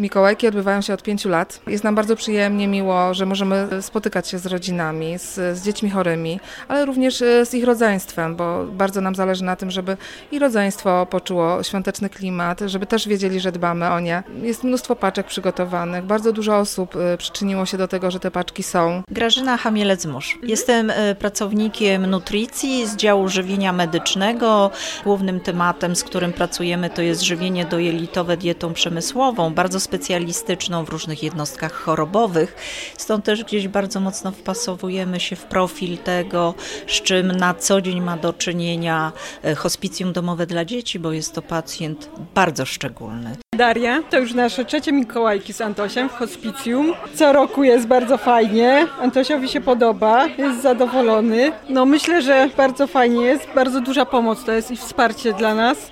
Mikołajki odbywają się od 5 lat. Jest nam bardzo przyjemnie, miło, że możemy spotykać się z rodzinami, z dziećmi chorymi, ale również z ich rodzeństwem, bo bardzo nam zależy na tym, żeby i rodzeństwo poczuło świąteczny klimat, żeby też wiedzieli, że dbamy o nie. Jest mnóstwo paczek przygotowanych, bardzo dużo osób przyczyniło się do tego, że te paczki są. Grażyna Chamielec-Musz. Jestem pracownikiem nutricji z działu żywienia medycznego. Głównym tematem, z którym pracujemy, to jest żywienie dojelitowe dietą przemysłową, bardzo specjalistyczną w różnych jednostkach chorobowych. Stąd też gdzieś bardzo mocno wpasowujemy się w profil tego, z czym na co dzień ma do czynienia hospicjum domowe dla dzieci, bo jest to pacjent bardzo szczególny. Daria, to już nasze 3 Mikołajki z Antosiem w hospicjum. Co roku jest bardzo fajnie, Antosiowi się podoba, jest zadowolony. Myślę, że bardzo fajnie jest, bardzo duża pomoc to jest i wsparcie dla nas.